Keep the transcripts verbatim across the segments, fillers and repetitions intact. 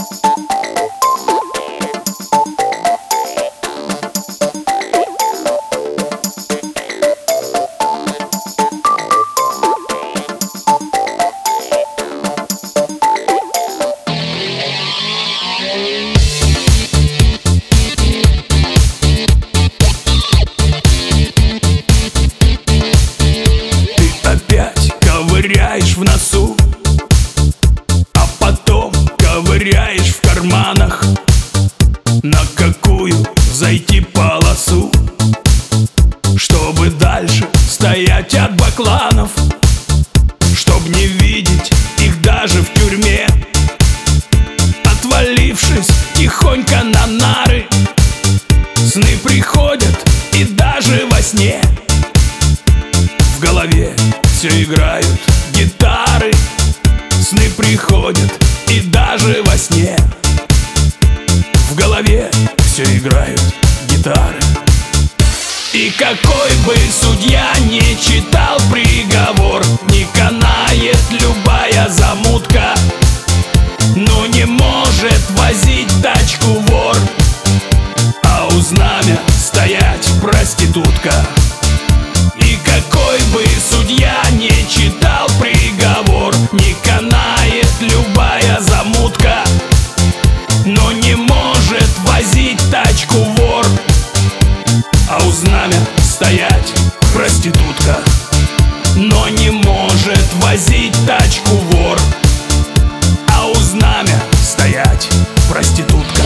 В носу, а потом ковыряешь в карманах, на какую зайти полосу, чтобы дальше стоять от бакланов, чтоб не видеть их даже в тюрьме. Отвалившись тихонько на нары, сны приходят и даже во сне. В голове все играют гитары, сны приходят и даже во сне. В голове все играют гитары. И какой бы судья не читал приговор, не канает любая замутка, но не может возить тачку вор, а у знамя стоять проститутка. И какой бы судья не читал приговор, не канает любая замутка, но не может возить тачку вор, а у знамя стоять проститутка. Но не может возить тачку вор, а у знамя стоять проститутка.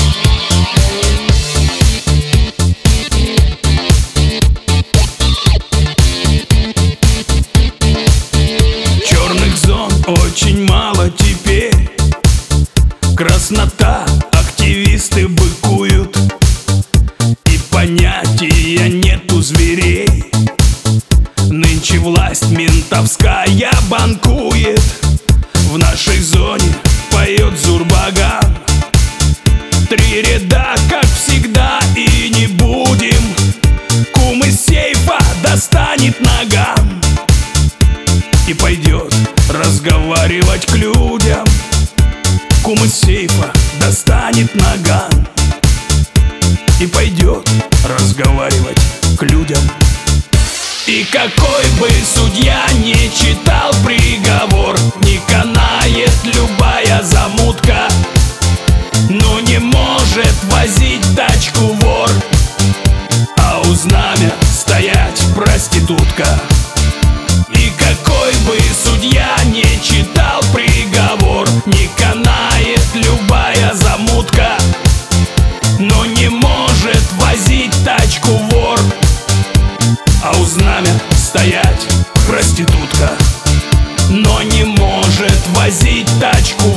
Очень мало теперь, краснота, активисты быкуют, и понятия нету зверей. Нынче власть ментовская банкует, в нашей зоне поет Зурбаган. Три ряда, как всегда, и не будем, кум из сейфа достанет наган и пойдет разговаривать к людям. Кум из сейфа достанет наган и пойдет разговаривать к людям. И какой бы судья не читал приговор, не канает любая замутка, но не может возить тачку вор, а у знамя стоять проститутка. И какой бы судья не читал приговор, не канает любая замутка, но не может возить тачку вор, а у знамя стоять проститутка. Но не может возить тачку